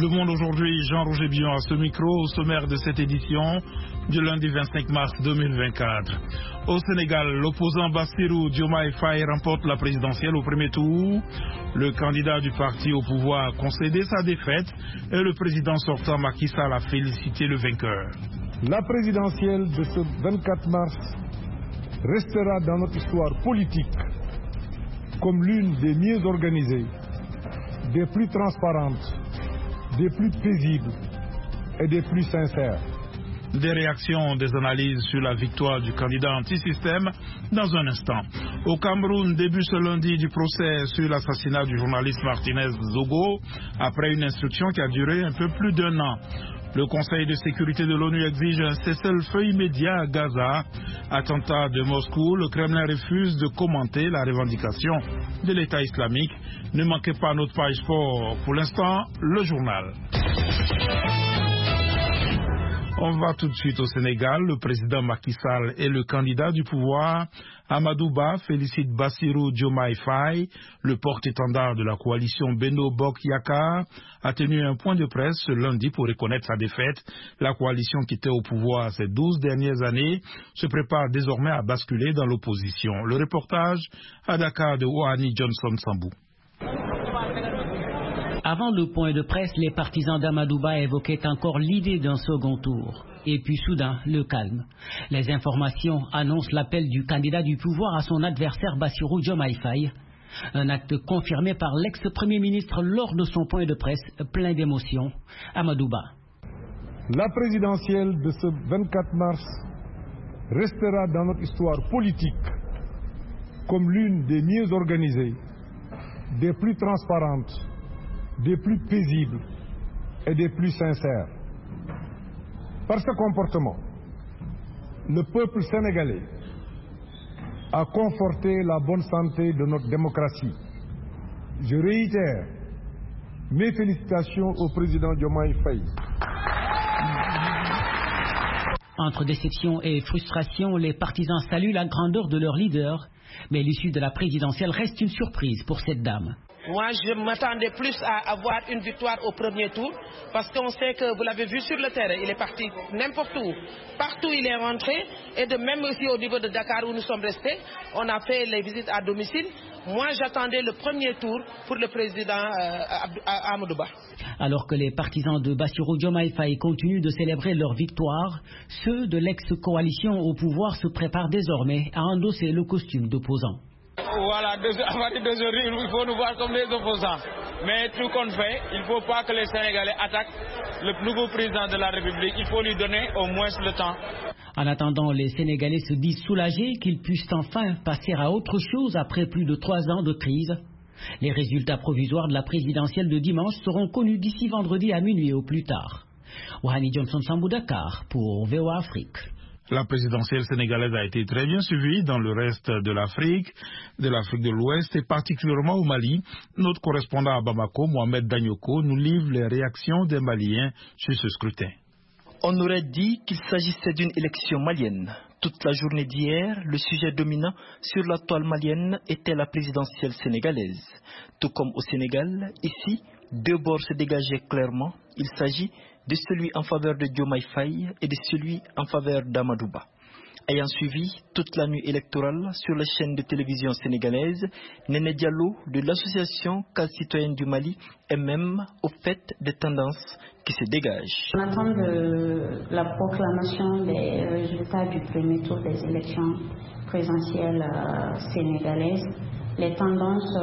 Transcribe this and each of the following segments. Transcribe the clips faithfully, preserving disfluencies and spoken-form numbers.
Le Monde aujourd'hui, Jean-Roger Bion à ce micro, au sommaire de cette édition du lundi vingt-cinq mars deux mille vingt-quatre. Au Sénégal, l'opposant Bassirou Diomaye Faye remporte la présidentielle au premier tour. Le candidat du parti au pouvoir a concédé sa défaite et le président sortant Macky Sall a félicité le vainqueur. La présidentielle de ce vingt-quatre mars restera dans notre histoire politique comme l'une des mieux organisées, des plus transparentes, des plus paisibles et des plus sincères. Des réactions, des analyses sur la victoire du candidat anti-système dans un instant. Au Cameroun, début ce lundi du procès sur l'assassinat du journaliste Martinez Zogo, après une instruction qui a duré un peu plus d'un an. Le Conseil de sécurité de l'ONU exige un cessez-le-feu immédiat à Gaza. Attentat de Moscou, le Kremlin refuse de commenter la revendication de l'État islamique. Ne manquez pas notre page sport. Pour l'instant, le journal. On va tout de suite au Sénégal. Le président Macky Sall et le candidat du pouvoir, Amadou Ba, félicitent Bassirou Diomaye Faye. Le porte-étendard de la coalition Benno Bokk Yakaar a tenu un point de presse ce lundi pour reconnaître sa défaite. La coalition qui était au pouvoir ces douze dernières années se prépare désormais à basculer dans l'opposition. Le reportage à Dakar de Ouani Johnson Sambou. Avant le point de presse, les partisans d'Amadou Ba évoquaient encore l'idée d'un second tour. Et puis soudain, le calme. Les informations annoncent l'appel du candidat du pouvoir à son adversaire Bassirou Diomaye Faye. Un acte confirmé par l'ex-premier ministre lors de son point de presse plein d'émotions. Amadou Ba. La présidentielle de ce vingt-quatre mars restera dans notre histoire politique comme l'une des mieux organisées, des plus transparentes, des plus paisibles et des plus sincères. Par ce comportement, le peuple sénégalais a conforté la bonne santé de notre démocratie. Je réitère mes félicitations au président Diomaye Faye. Entre déception et frustration, les partisans saluent la grandeur de leur leader, mais l'issue de la présidentielle reste une surprise pour cette dame. Moi, je m'attendais plus à avoir une victoire au premier tour, parce qu'on sait que, vous l'avez vu sur le terrain, il est parti n'importe où. Partout il est rentré, et de même aussi au niveau de Dakar où nous sommes restés, on a fait les visites à domicile. Moi, j'attendais le premier tour pour le président euh, Amadou Ba. Alors que les partisans de Bassirou Diomaye Faye continuent de célébrer leur victoire, ceux de l'ex-coalition au pouvoir se préparent désormais à endosser le costume d'opposant. Voilà, à partir d'aujourd'hui, il faut nous voir comme des opposants. Mais tout qu'on fait, il ne faut pas que les Sénégalais attaquent le nouveau président de la République. Il faut lui donner au moins le temps. En attendant, les Sénégalais se disent soulagés qu'ils puissent enfin passer à autre chose après plus de trois ans de crise. Les résultats provisoires de la présidentielle de dimanche seront connus d'ici vendredi à minuit au plus tard. Ouani Johnson Sambou, Dakar pour V O A Afrique. La présidentielle sénégalaise a été très bien suivie dans le reste de l'Afrique, de l'Afrique de l'Ouest et particulièrement au Mali. Notre correspondant à Bamako, Mohamed Danyoko, nous livre les réactions des Maliens sur ce scrutin. On aurait dit qu'il s'agissait d'une élection malienne. Toute la journée d'hier, le sujet dominant sur la toile malienne était la présidentielle sénégalaise. Tout comme au Sénégal, ici, deux bords se dégageaient clairement. Il s'agit de celui en faveur de Diomaye Faye et de celui en faveur d'Amadou Ba. Ayant suivi toute la nuit électorale sur les chaînes de télévision sénégalaises, Néné Diallo de l'association Case Citoyenne du Mali est même au fait des tendances qui se dégagent. On attend de la proclamation des résultats du premier tour des élections présidentielles euh, sénégalaises. Les tendances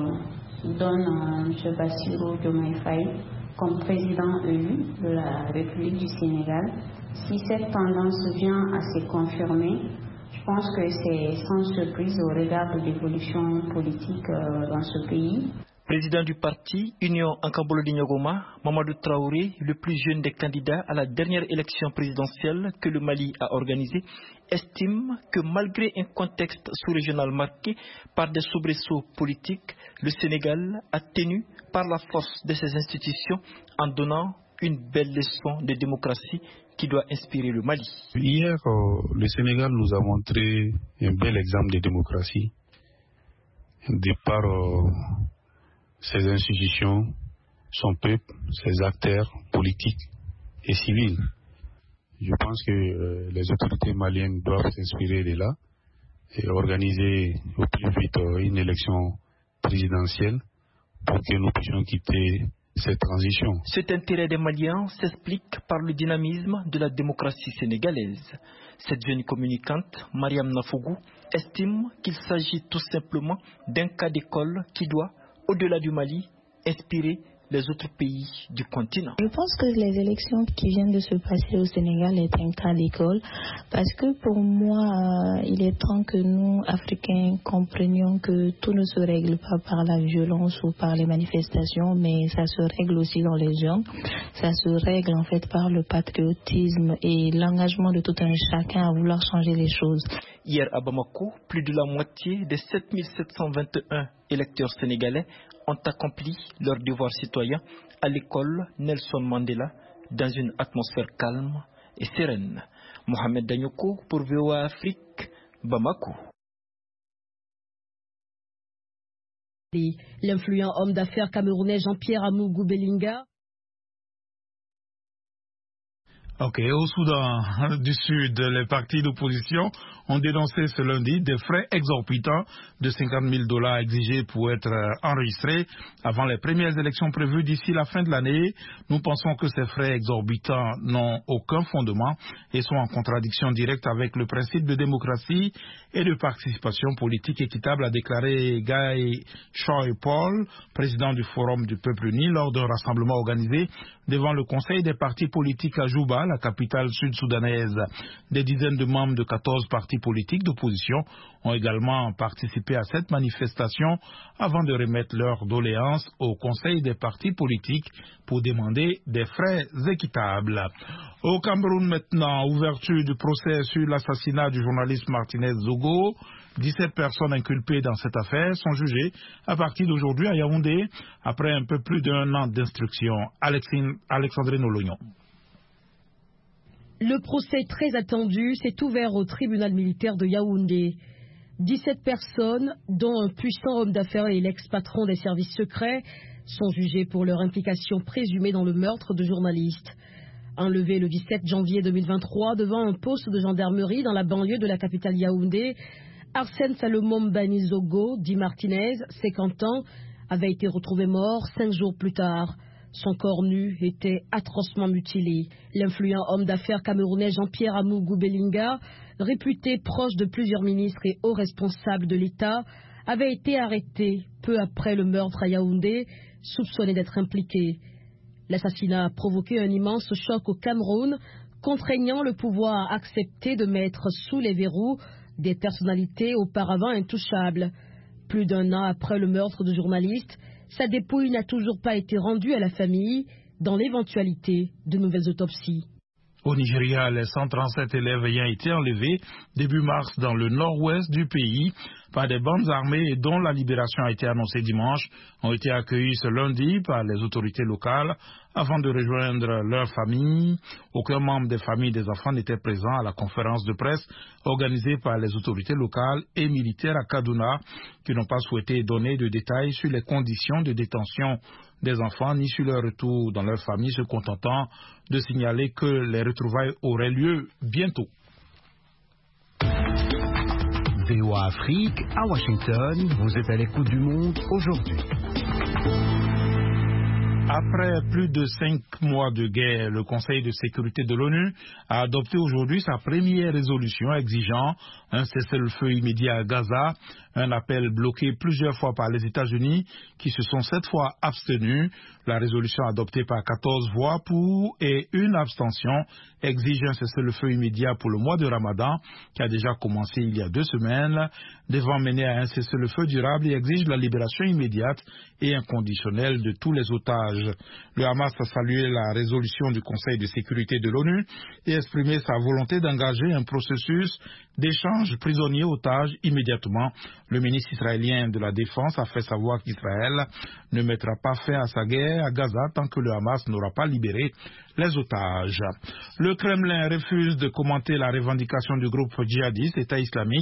euh, donnent euh, M. Bassirou Diomaye Faye comme président élu de la République du Sénégal. Si cette tendance vient à se confirmer, je pense que c'est sans surprise au regard de l'évolution politique euh, dans ce pays. Président du parti Union Ankabolo-Dignogoma, Mamadou Traoré, le plus jeune des candidats à la dernière élection présidentielle que le Mali a organisée, estime que malgré un contexte sous-régional marqué par des soubresauts politiques, le Sénégal a tenu par la force de ses institutions en donnant une belle leçon de démocratie qui doit inspirer le Mali. Hier, euh, le Sénégal nous a montré un bel exemple de démocratie de par euh, ses institutions, son peuple, ses acteurs politiques et civils. Je pense que euh, les autorités maliennes doivent s'inspirer de là et organiser au plus vite euh, une élection présidentielle pour que nous puissions quitter cette transition. Cet intérêt des Maliens s'explique par le dynamisme de la démocratie sénégalaise. Cette jeune communicante, Mariam Nafougou, estime qu'il s'agit tout simplement d'un cas d'école qui doit, au-delà du Mali, inspirer les autres pays du continent. Je pense que les élections qui viennent de se passer au Sénégal est un cas d'école parce que pour moi, euh, il est temps que nous, Africains, comprenions que tout ne se règle pas par la violence ou par les manifestations, mais ça se règle aussi dans les urnes. Ça se règle en fait par le patriotisme et l'engagement de tout un chacun à vouloir changer les choses. Hier à Bamako, plus de la moitié des sept mille sept cent vingt et un électeurs sénégalais ont accompli leur devoir citoyen à l'école Nelson Mandela dans une atmosphère calme et sereine. Mohamed Danyoko pour V O A Afrique, Bamako. L'influent homme d'affaires camerounais Jean-Pierre Amougou Belinga. Ok, au Soudan du Sud, les partis d'opposition ont dénoncé ce lundi des frais exorbitants de cinquante mille dollars exigés pour être enregistrés avant les premières élections prévues d'ici la fin de l'année. Nous pensons que ces frais exorbitants n'ont aucun fondement et sont en contradiction directe avec le principe de démocratie et de participation politique équitable, a déclaré Guy Choi-Paul, président du Forum du Peuple Uni, lors d'un rassemblement organisé devant le Conseil des partis politiques à Juba, la capitale sud-soudanaise. Des dizaines de membres de quatorze partis politiques d'opposition ont également participé à cette manifestation avant de remettre leurs doléances au Conseil des partis politiques pour demander des frais équitables. Au Cameroun maintenant, ouverture du procès sur l'assassinat du journaliste Martinez Zogo. dix-sept personnes inculpées dans cette affaire sont jugées à partir d'aujourd'hui à Yaoundé après un peu plus d'un an d'instruction. Alexandrine Olognon. Le procès très attendu s'est ouvert au tribunal militaire de Yaoundé. dix-sept personnes, dont un puissant homme d'affaires et l'ex-patron des services secrets, sont jugées pour leur implication présumée dans le meurtre de journalistes. Enlevé le dix-sept janvier deux mille vingt-trois devant un poste de gendarmerie dans la banlieue de la capitale Yaoundé, Arsène Salomon Bani Zogo, dit Martinez, cinquante ans, avait été retrouvé mort cinq jours plus tard. Son corps nu était atrocement mutilé. L'influent homme d'affaires camerounais Jean-Pierre Amougou Belinga, réputé proche de plusieurs ministres et hauts responsables de l'État, avait été arrêté peu après le meurtre à Yaoundé, soupçonné d'être impliqué. L'assassinat a provoqué un immense choc au Cameroun, contraignant le pouvoir à accepter de mettre sous les verrous des personnalités auparavant intouchables. Plus d'un an après le meurtre de journalistes, sa dépouille n'a toujours pas été rendue à la famille dans l'éventualité de nouvelles autopsies. Au Nigeria, les cent trente-sept élèves ayant été enlevés début mars dans le nord-ouest du pays par des bandes armées et dont la libération a été annoncée dimanche ont été accueillis ce lundi par les autorités locales avant de rejoindre leurs familles. Aucun membre des familles des enfants n'était présent à la conférence de presse organisée par les autorités locales et militaires à Kaduna, qui n'ont pas souhaité donner de détails sur les conditions de détention des enfants ni sur leur retour dans leur famille, se contentant de signaler que les retrouvailles auraient lieu bientôt. V O A Afrique, à Washington, vous êtes à l'écoute du monde aujourd'hui. Après plus de cinq mois de guerre, le Conseil de sécurité de l'ONU a adopté aujourd'hui sa première résolution exigeant un cessez-le-feu immédiat à Gaza, un appel bloqué plusieurs fois par les États-Unis qui se sont cette fois abstenus. La résolution adoptée par quatorze voix pour et une abstention exige un cessez-le-feu immédiat pour le mois de Ramadan qui a déjà commencé il y a deux semaines, devant mener à un cessez-le-feu durable et exige la libération immédiate et inconditionnelle de tous les otages. Le Hamas a salué la résolution du Conseil de sécurité de l'ONU et exprimé sa volonté d'engager un processus d'échange prisonniers-otages immédiatement. Le ministre israélien de la Défense a fait savoir qu'Israël ne mettra pas fin à sa guerre à Gaza tant que le Hamas n'aura pas libéré les otages. Le Kremlin refuse de commenter la revendication du groupe djihadiste État islamique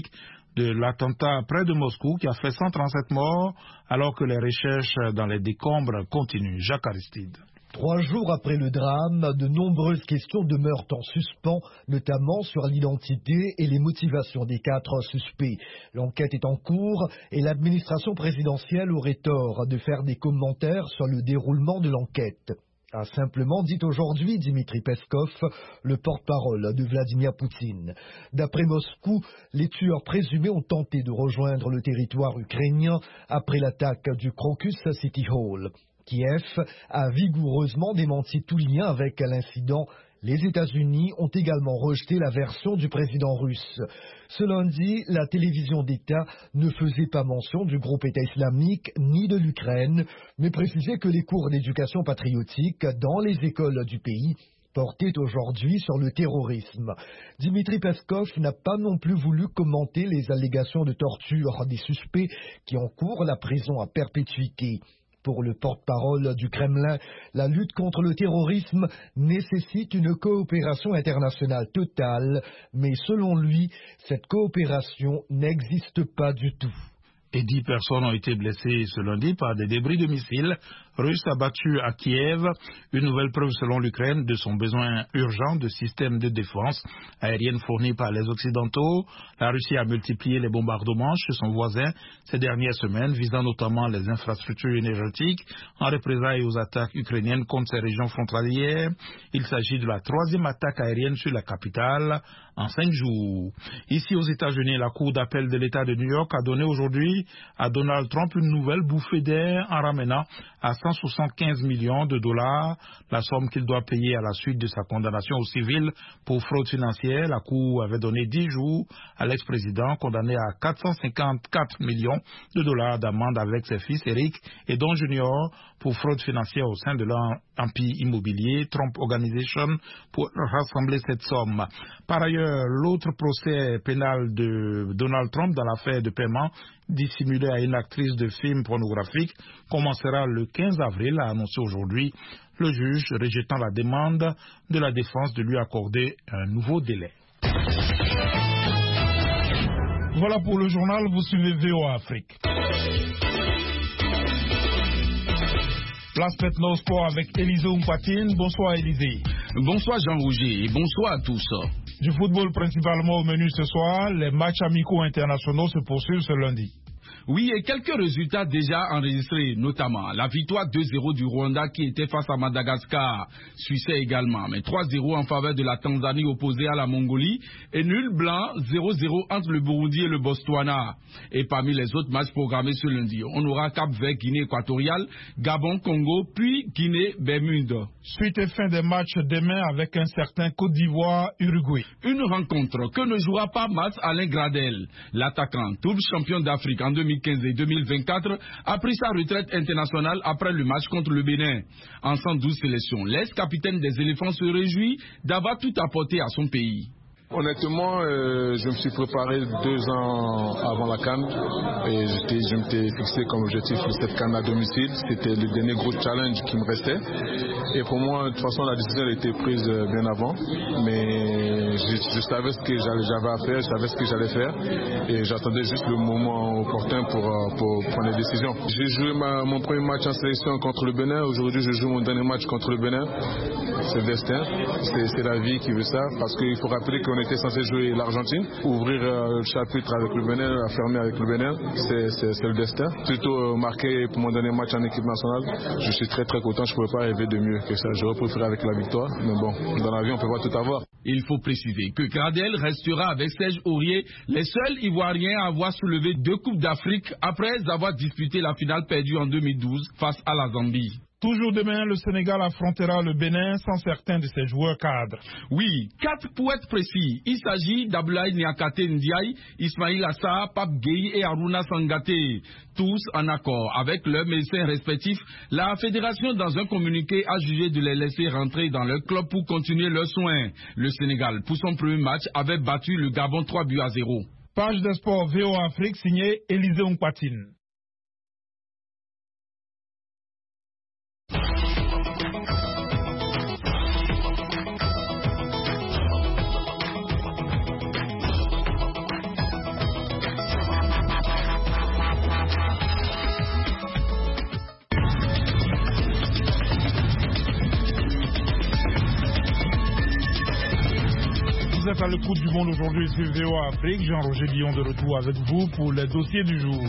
de l'attentat près de Moscou qui a fait cent trente-sept morts alors que les recherches dans les décombres continuent. Jacques Aristide. Trois jours après le drame, de nombreuses questions demeurent en suspens, notamment sur l'identité et les motivations des quatre suspects. L'enquête est en cours et l'administration présidentielle aurait tort de faire des commentaires sur le déroulement de l'enquête. A simplement dit aujourd'hui Dmitri Peskov, le porte-parole de Vladimir Poutine. D'après Moscou, les tueurs présumés ont tenté de rejoindre le territoire ukrainien après l'attaque du Crocus City Hall. Kiev a vigoureusement démenti tout lien avec l'incident. Les États-Unis ont également rejeté la version du président russe. Ce lundi, la télévision d'État ne faisait pas mention du groupe État islamique ni de l'Ukraine, mais précisait que les cours d'éducation patriotique dans les écoles du pays portaient aujourd'hui sur le terrorisme. Dmitri Peskov n'a pas non plus voulu commenter les allégations de torture des suspects qui encourent la prison à perpétuité. Pour le porte-parole du Kremlin, la lutte contre le terrorisme nécessite une coopération internationale totale, mais selon lui, cette coopération n'existe pas du tout. Et dix personnes ont été blessées ce lundi par des débris de missiles russes abattus à Kiev. Une nouvelle preuve selon l'Ukraine de son besoin urgent de systèmes de défense aérienne fournis par les Occidentaux. La Russie a multiplié les bombardements chez son voisin ces dernières semaines, visant notamment les infrastructures énergétiques en représailles aux attaques ukrainiennes contre ces régions frontalières. Il s'agit de la troisième attaque aérienne sur la capitale en cinq jours. Ici aux États-Unis, la Cour d'appel de l'État de New York a donné aujourd'hui à Donald Trump une nouvelle bouffée d'air en ramenant à cent soixante-quinze millions de dollars la somme qu'il doit payer à la suite de sa condamnation au civil pour fraude financière. La Cour avait donné dix jours à l'ex-président condamné à quatre cent cinquante-quatre millions de dollars d'amende avec ses fils Eric et Don Junior pour fraude financière au sein de l'empire immobilier Trump Organization pour rassembler cette somme. Par ailleurs, l'autre procès pénal de Donald Trump dans l'affaire de paiement dissimulé à une actrice de film pornographique commencera le quinze avril, a annoncé aujourd'hui le juge, rejetant la demande de la défense de lui accorder un nouveau délai. Voilà pour le journal, vous suivez V O A Afrique. Place maintenant au sport avec Élisée Oumpatine. Bonsoir Élisée. Bonsoir Jean-Rouget et bonsoir à tous. Du football principalement au menu ce soir, les matchs amicaux internationaux se poursuivent ce lundi. Oui, et quelques résultats déjà enregistrés, notamment la victoire deux zéro du Rwanda qui était face à Madagascar, suissais également, mais trois zéro en faveur de la Tanzanie opposée à la Mongolie, et nul blanc zéro zéro entre le Burundi et le Botswana. Et parmi les autres matchs programmés ce lundi, on aura Cap-Vert, Guinée équatoriale, Gabon, Congo, puis Guinée, Bermude. Suite et fin des matchs demain avec un certain Côte d'Ivoire, Uruguay. Une rencontre que ne jouera pas Mats Alain Gradel, l'attaquant, double champion d'Afrique en deux mille quinze et deux mille vingt-quatre, a pris sa retraite internationale après le match contre le Bénin. En cent douze sélections, l'ex-capitaine des éléphants se réjouit d'avoir tout apporté à son pays. Honnêtement, euh, je me suis préparé deux ans avant la CAN et je m'étais fixé comme objectif cette CAN à domicile. C'était le dernier gros challenge qui me restait. Et pour moi, de toute façon, la décision a été prise bien avant. Mais je, je savais ce que j'avais à faire, je savais ce que j'allais faire. Et j'attendais juste le moment opportun pour, pour prendre les décisions. J'ai joué ma, mon premier match en sélection contre le Bénin. Aujourd'hui, je joue mon dernier match contre le Bénin. C'est le destin. C'est la vie qui veut ça. Parce qu'il faut rappeler qu'on On était censé jouer l'Argentine, ouvrir euh, le chapitre avec le Bénin, la fermer avec le Bénin, c'est le destin. Plutôt euh, marqué pour mon dernier match en équipe nationale, je suis très très content, je ne pouvais pas rêver de mieux que ça. J'aurais préféré avec la victoire, mais bon, dans la vie on ne peut pas tout avoir. Il faut préciser que Gradel restera avec Serge Aurier les seuls Ivoiriens à avoir soulevé deux Coupes d'Afrique après avoir disputé la finale perdue en deux mille douze face à la Zambie. Toujours demain, le Sénégal affrontera le Bénin sans certains de ses joueurs cadres. Oui, quatre pour être précis. Il s'agit d'Abdoulaye Niakate Ndiaye, Ismail Assar, Pape Gueye et Aruna Sangaté. Tous en accord avec leurs médecins respectifs, la fédération dans un communiqué a jugé de les laisser rentrer dans leur club pour continuer leurs soins. Le Sénégal, pour son premier match, avait battu le Gabon trois buts à zéro. Page de sport V O A Afrique signée Élisée Oumpatine. Vous êtes à l'écoute du monde aujourd'hui sur V O A Afrique. Jean-Roger Billon de retour avec vous pour les dossiers du jour.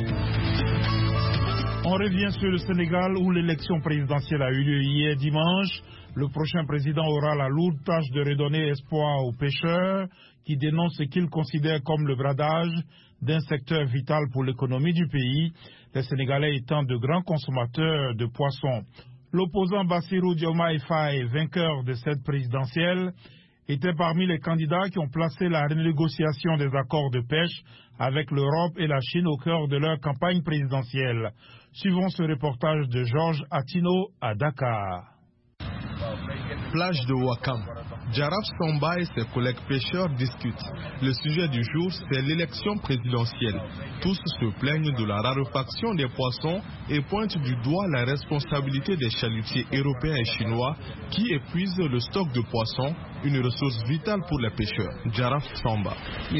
On revient sur le Sénégal où l'élection présidentielle a eu lieu hier dimanche. Le prochain président aura la lourde tâche de redonner espoir aux pêcheurs qui dénoncent ce qu'ils considèrent comme le bradage d'un secteur vital pour l'économie du pays, les Sénégalais étant de grands consommateurs de poissons. L'opposant Bassirou Diomaye Faye, vainqueur de cette présidentielle, était parmi les candidats qui ont placé la renégociation des accords de pêche avec l'Europe et la Chine au cœur de leur campagne présidentielle. Suivons ce reportage de Georges Atino à Dakar. Plage de Ouakam. Jaraf Samba et ses collègues pêcheurs discutent. Le sujet du jour, c'est l'élection présidentielle. Tous se plaignent de la raréfaction des poissons et pointent du doigt la responsabilité des chalutiers européens et chinois qui épuisent le stock de poissons, une ressource vitale pour les pêcheurs. Jaraf Samba.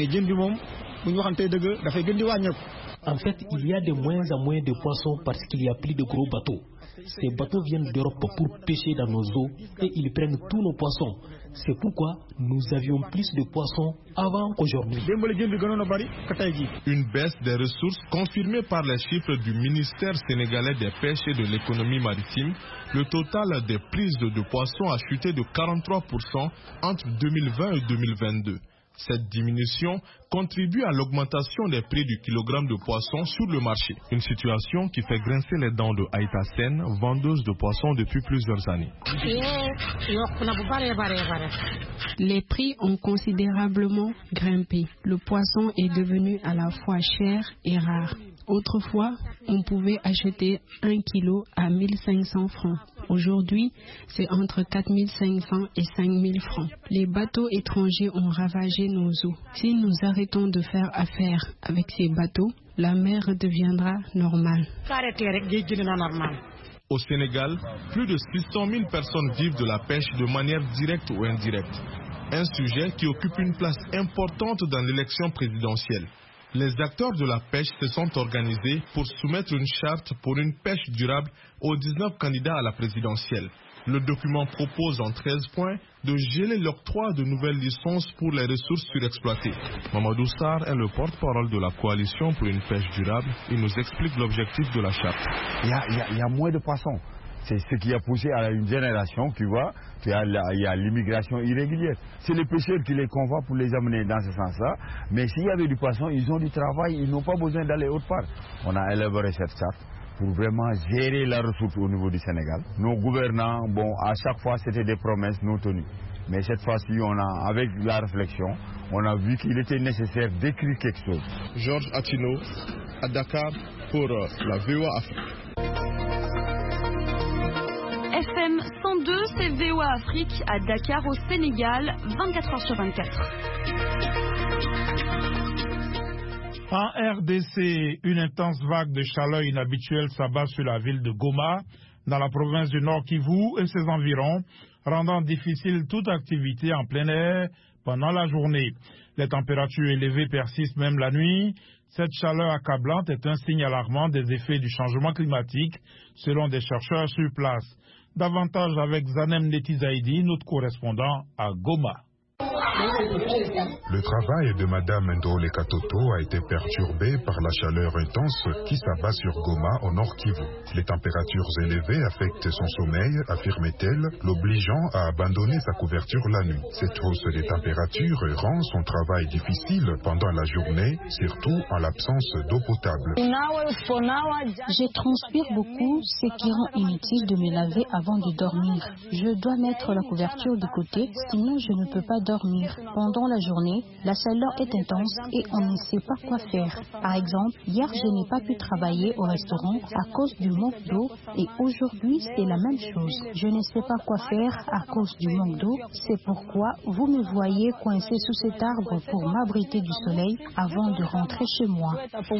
En fait, il y a de moins en moins de poissons parce qu'il y a plus de gros bateaux. Ces bateaux viennent d'Europe pour pêcher dans nos eaux et ils prennent tous nos poissons. C'est pourquoi nous avions plus de poissons avant qu'aujourd'hui. Une baisse des ressources confirmée par les chiffres du ministère sénégalais des pêches et de l'économie maritime. Le total des prises de poissons a chuté de quarante-trois pour cent entre deux mille vingt et deux mille vingt-deux. Cette diminution contribue à l'augmentation des prix du kilogramme de poisson sur le marché. Une situation qui fait grincer les dents de Aïta Sen, vendeuse de poissons depuis plusieurs années. Les prix ont considérablement grimpé. Le poisson est devenu à la fois cher et rare. Autrefois, on pouvait acheter un kilo à mille cinq cents francs. Aujourd'hui, c'est entre quatre mille cinq cents et cinq mille francs. Les bateaux étrangers ont ravagé nos eaux. Si nous arrêtons de faire affaire avec ces bateaux, la mer deviendra normale. Au Sénégal, plus de six cent mille personnes vivent de la pêche de manière directe ou indirecte. Un sujet qui occupe une place importante dans l'élection présidentielle. Les acteurs de la pêche se sont organisés pour soumettre une charte pour une pêche durable aux dix-neuf candidats à la présidentielle. Le document propose en treize points de geler l'octroi de nouvelles licences pour les ressources surexploitées. Mamadou Sarr est le porte-parole de la coalition pour une pêche durable. Il nous explique l'objectif de la charte. Il y a, il y a, il y a moins de poissons. C'est ce qui a poussé à une génération, tu vois, il y a l'immigration irrégulière. C'est les pêcheurs qui les convoient pour les amener dans ce sens-là. Mais s'il y avait du poisson, ils ont du travail, ils n'ont pas besoin d'aller autre part. On a élaboré cette charte pour vraiment gérer la ressource au niveau du Sénégal. Nos gouvernants, bon, à chaque fois, c'était des promesses non tenues. Mais cette fois-ci, on a, avec la réflexion, on a vu qu'il était nécessaire d'écrire quelque chose. Georges Atino, à Dakar, pour la V O A Afrique. F M cent deux, c'est V O A Afrique à Dakar au Sénégal, vingt-quatre heures sur vingt-quatre. En R D C, une intense vague de chaleur inhabituelle s'abat sur la ville de Goma, dans la province du Nord Kivu et ses environs, rendant difficile toute activité en plein air pendant la journée. Les températures élevées persistent même la nuit. Cette chaleur accablante est un signe alarmant des effets du changement climatique, selon des chercheurs sur place. Davantage avec Zanem Netizaidi, notre correspondant à Goma. Le travail de Madame Ndole Katoto a été perturbé par la chaleur intense qui s'abat sur Goma au Nord Kivu. Les températures élevées affectent son sommeil, affirmait-elle, l'obligeant à abandonner sa couverture la nuit. Cette hausse des températures rend son travail difficile pendant la journée, surtout en l'absence d'eau potable. Je transpire beaucoup, ce qui rend inutile de me laver avant de dormir. Je dois mettre la couverture de côté, sinon je ne peux pas dormir. Pendant la journée, la chaleur est intense et on ne sait pas quoi faire. Par exemple, hier, je n'ai pas pu travailler au restaurant à cause du manque d'eau et aujourd'hui, c'est la même chose. Je ne sais pas quoi faire à cause du manque d'eau. C'est pourquoi vous me voyez coincé sous cet arbre pour m'abriter du soleil avant de rentrer chez moi.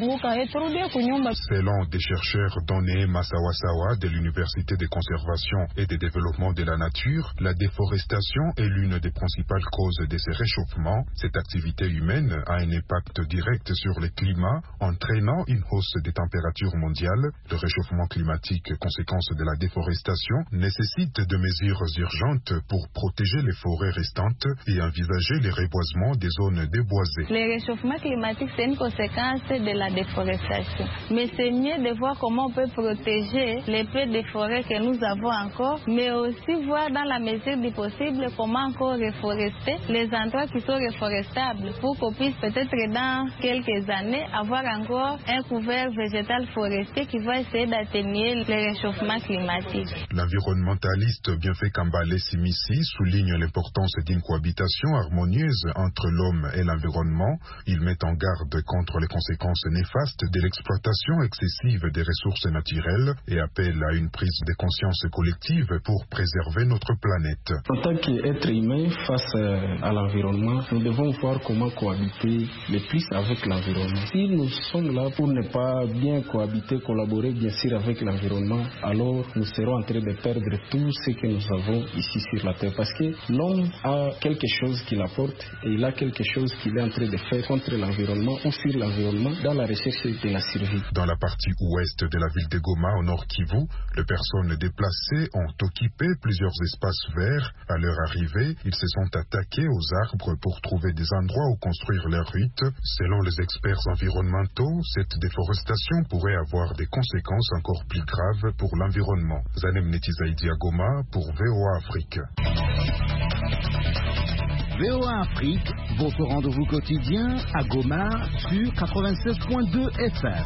Selon des chercheurs Doné Masawasawa de l'Université de conservation et de développement de la nature, la déforestation est l'une des principales causes des ces réchauffements, cette activité humaine a un impact direct sur le climat, entraînant une hausse des températures mondiales. Le réchauffement climatique, conséquence de la déforestation, nécessite de mesures urgentes pour protéger les forêts restantes et envisager le reboisement des zones déboisées. Le réchauffement climatique, c'est une conséquence de la déforestation. Mais c'est mieux de voir comment on peut protéger les peu de forêts que nous avons encore, mais aussi voir dans la mesure du possible comment encore reforester les endroits qui sont reforestables pour qu'on puisse peut-être dans quelques années avoir encore un couvert végétal forestier qui va essayer d'atténuer le réchauffement climatique. L'environnementaliste Bienfait Kambale Simissi souligne l'importance d'une cohabitation harmonieuse entre l'homme et l'environnement. Il met en garde contre les conséquences néfastes de l'exploitation excessive des ressources naturelles et appelle à une prise de conscience collective pour préserver notre planète. En tant qu'être humain face à l'environnement, nous devons voir comment cohabiter le plus avec l'environnement. Si nous sommes là pour ne pas bien cohabiter, collaborer bien sûr avec l'environnement, alors nous serons en train de perdre tout ce que nous avons ici sur la Terre. Parce que l'homme a quelque chose qu'il apporte et il a quelque chose qu'il est en train de faire contre l'environnement ou sur l'environnement dans la recherche de la survie. Dans la partie ouest de la ville de Goma, au nord Kivu, les personnes déplacées ont occupé plusieurs espaces verts. À leur arrivée, ils se sont attaqués aux arbres pour trouver des endroits où construire leurs huttes. Selon les experts environnementaux, cette déforestation pourrait avoir des conséquences encore plus graves pour l'environnement. Zanem Netizaïdi à Goma pour V O A Afrique. V O A Afrique, votre rendez-vous quotidien à Goma sur quatre-vingt-seize point deux F M.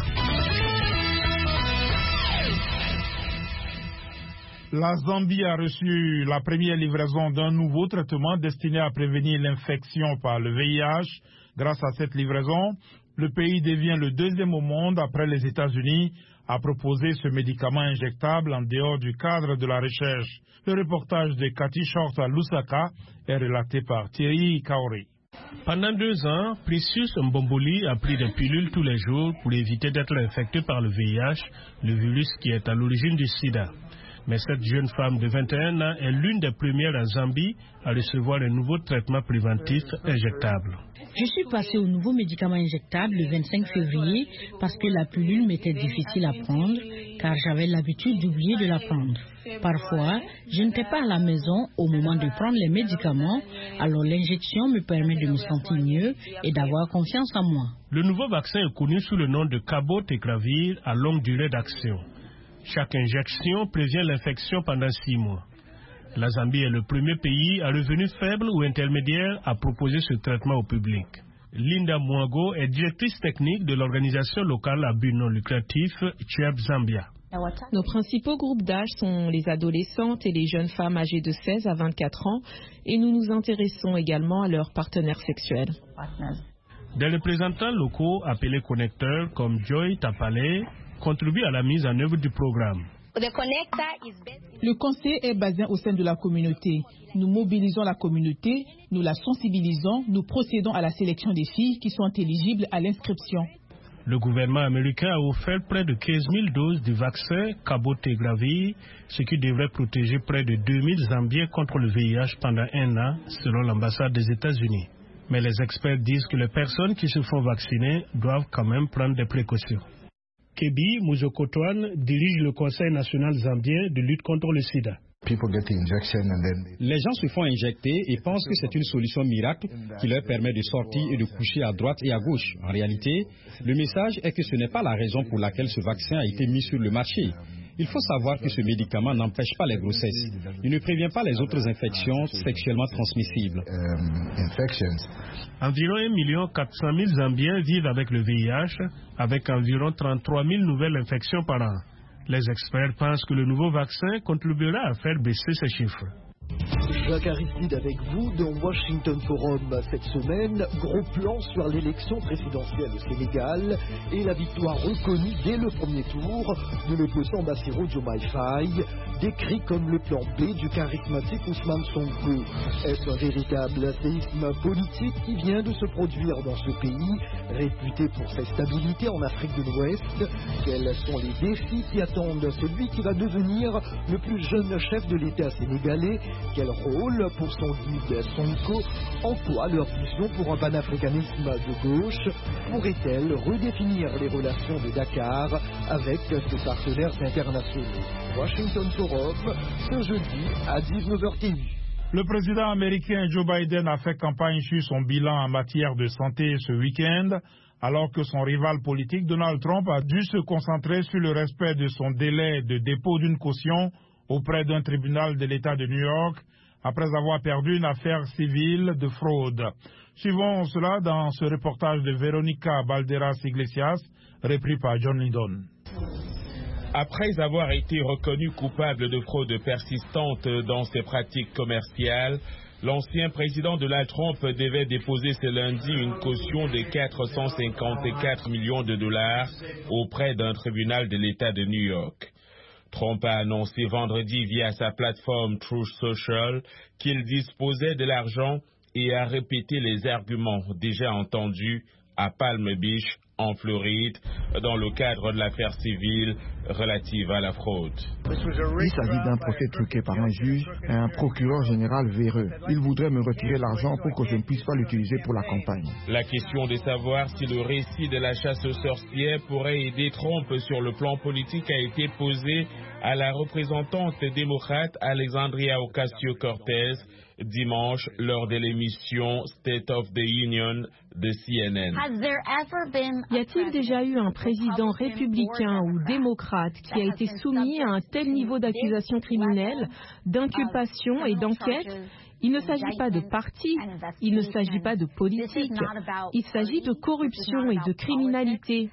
La Zambie a reçu la première livraison d'un nouveau traitement destiné à prévenir l'infection par le V I H. Grâce à cette livraison, le pays devient le deuxième au monde après les États-Unis à proposer ce médicament injectable en dehors du cadre de la recherche. Le reportage de Cathy Short à Lusaka est relaté par Thierry Kaori. Pendant deux ans, Precious Mbomboli a pris des pilules tous les jours pour éviter d'être infecté par le V I H, le virus qui est à l'origine du sida. Mais cette jeune femme de vingt et un ans est l'une des premières en Zambie à recevoir un nouveau traitement préventif injectable. Je suis passée au nouveau médicament injectable le vingt-cinq février parce que la pilule m'était difficile à prendre car j'avais l'habitude d'oublier de la prendre. Parfois, je n'étais pas à la maison au moment de prendre les médicaments, alors l'injection me permet de me sentir mieux et d'avoir confiance en moi. Le nouveau vaccin est connu sous le nom de Cabotegravir à longue durée d'action. Chaque injection prévient l'infection pendant six mois. La Zambie est le premier pays à revenu faible ou intermédiaire à proposer ce traitement au public. Linda Mwago est directrice technique de l'organisation locale à but non lucratif Cheb Zambia. Nos principaux groupes d'âge sont les adolescentes et les jeunes femmes âgées de seize à vingt-quatre ans et nous nous intéressons également à leurs partenaires sexuels. Des représentants locaux appelés connecteurs comme Joy Tapale contribuent à la mise en œuvre du programme. Le conseil est basé au sein de la communauté. Nous mobilisons la communauté, nous la sensibilisons, nous procédons à la sélection des filles qui sont éligibles à l'inscription. Le gouvernement américain a offert près de quinze mille doses du vaccin Cabotegravir, ce qui devrait protéger près de deux mille Zambiens contre le V I H pendant un an, selon l'ambassade des États-Unis. Mais les experts disent que les personnes qui se font vacciner doivent quand même prendre des précautions. Kebi Muzokotwan dirige le Conseil national zambien de lutte contre le sida. Les gens se font injecter et pensent que c'est une solution miracle qui leur permet de sortir et de coucher à droite et à gauche. En réalité, le message est que ce n'est pas la raison pour laquelle ce vaccin a été mis sur le marché. Il faut savoir que ce médicament n'empêche pas les grossesses. Il ne prévient pas les autres infections sexuellement transmissibles. Environ un million quatre cent mille Zambiens vivent avec le V I H, avec environ trente-trois mille nouvelles infections par an. Les experts pensent que le nouveau vaccin contribuera à faire baisser ces chiffres. Jacques Aristide avec vous dans Washington Forum cette semaine. Gros plan sur l'élection présidentielle au Sénégal et la victoire reconnue dès le premier tour de l'opposant Bassirou Diomaye Faye, décrit comme le plan B du charismatique Ousmane Sonko. Est-ce un véritable séisme politique qui vient de se produire dans ce pays, réputé pour sa stabilité en Afrique de l'Ouest? Quels sont les défis qui attendent celui qui va devenir le plus jeune chef de l'État sénégalais? Quel rôle pour son guide Sonko, en quoi leur vision pour un panafricanisme de gauche pourrait-elle redéfinir les relations de Dakar avec ses partenaires internationaux. Washington Forum, ce jeudi à dix-neuf heures T V. Le président américain Joe Biden a fait campagne sur son bilan en matière de santé ce week-end, alors que son rival politique Donald Trump a dû se concentrer sur le respect de son délai de dépôt d'une caution auprès d'un tribunal de l'État de New York, après avoir perdu une affaire civile de fraude. Suivons cela dans ce reportage de Veronica Balderas Iglesias, repris par John Lydon. Après avoir été reconnu coupable de fraude persistante dans ses pratiques commerciales, l'ancien président Donald Trump devait déposer ce lundi une caution de quatre cent cinquante-quatre millions de dollars auprès d'un tribunal de l'État de New York. Trump a annoncé vendredi via sa plateforme Truth Social qu'il disposait de l'argent et a répété les arguments déjà entendus à Palm Beach, en Floride, dans le cadre de l'affaire civile relative à la fraude. Il s'agit d'un procès truqué par un juge et un procureur général véreux. Il voudrait me retirer l'argent pour que je ne puisse pas l'utiliser pour la campagne. La question de savoir si le récit de la chasse aux sorcières pourrait aider Trump sur le plan politique a été posée à la représentante démocrate Alexandria Ocasio-Cortez dimanche lors de l'émission State of the Union de C N N. Y a-t-il déjà eu un président républicain ou démocrate qui a été soumis à un tel niveau d'accusation criminelle, d'inculpation et d'enquête? Il ne s'agit pas de parti, il ne s'agit pas de politique, il s'agit de corruption et de criminalité.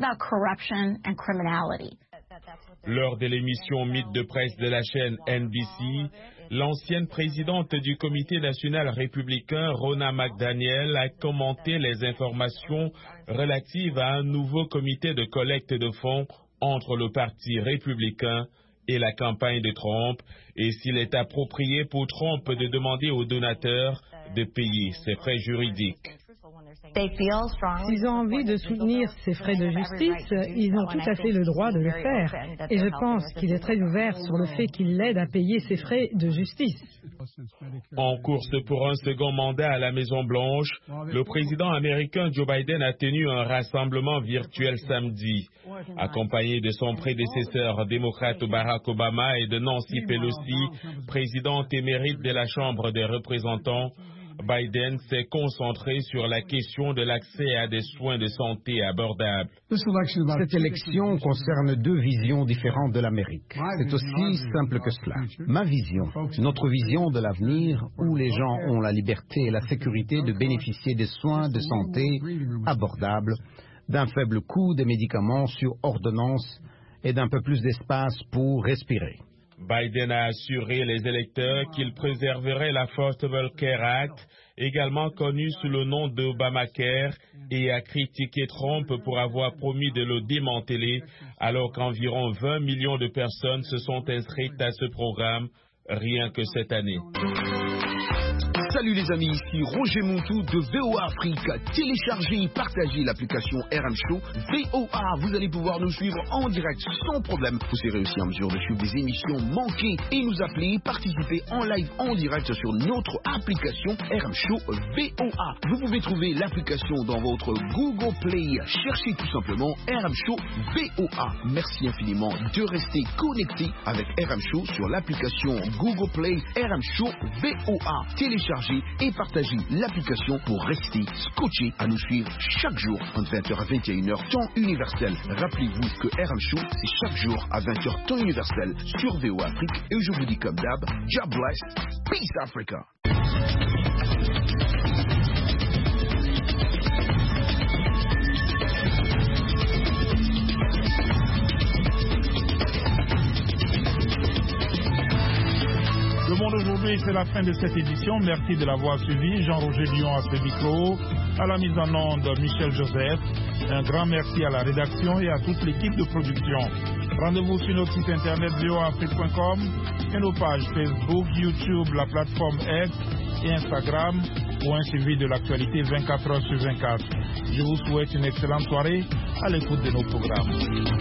Lors de l'émission Mythe de presse de la chaîne N B C, l'ancienne présidente du Comité national républicain, Ronna McDaniel, a commenté les informations relatives à un nouveau comité de collecte de fonds entre le Parti républicain et la campagne de Trump, et s'il est approprié pour Trump de demander aux donateurs de payer ses frais juridiques. S'ils ont envie de soutenir ces frais de justice, ils ont tout à fait le droit de le faire. Et je pense qu'il est très ouvert sur le fait qu'il l'aide à payer ses frais de justice. En course pour un second mandat à la Maison-Blanche, le président américain Joe Biden a tenu un rassemblement virtuel samedi. Accompagné de son prédécesseur démocrate Barack Obama et de Nancy Pelosi, présidente émérite de la Chambre des représentants, Biden s'est concentré sur la question de l'accès à des soins de santé abordables. Cette élection concerne deux visions différentes de l'Amérique. C'est aussi simple que cela. Ma vision, notre vision de l'avenir où les gens ont la liberté et la sécurité de bénéficier des soins de santé abordables, d'un faible coût des médicaments sur ordonnance et d'un peu plus d'espace pour respirer. Biden a assuré les électeurs qu'il préserverait l'Affordable Care Act, également connu sous le nom d'Obamacare, et a critiqué Trump pour avoir promis de le démanteler, alors qu'environ vingt millions de personnes se sont inscrites à ce programme rien que cette année. Salut les amis, ici Roger Montou de V O A Afrique. Téléchargez et partagez l'application R M Show V O A. Vous allez pouvoir nous suivre en direct sans problème. Vous serez aussi en mesure de suivre des émissions manquées et nous appeler, participer en live en direct sur notre application R M Show V O A. Vous pouvez trouver l'application dans votre Google Play. Cherchez tout simplement R M Show V O A. Merci infiniment de rester connecté avec R M Show sur l'application Google Play R M Show V O A. Téléchargez et partagez l'application pour rester scotché à nous suivre chaque jour entre vingt heures à vingt et une heures temps universel. Rappelez-vous que R M Show c'est chaque jour à vingt heures temps universel sur V O A Afrique et je vous dis comme d'hab, God bless, Peace Africa. Le Monde aujourd'hui, c'est la fin de cette édition. Merci de l'avoir suivi. Jean-Roger Lyon à ce micro. À la mise en onde, Michel Joseph. Un grand merci à la rédaction et à toute l'équipe de production. Rendez-vous sur notre site internet v o a afrique point com et nos pages Facebook, YouTube, la plateforme X et Instagram pour un suivi de l'actualité vingt-quatre heures sur vingt-quatre. Je vous souhaite une excellente soirée à l'écoute de nos programmes.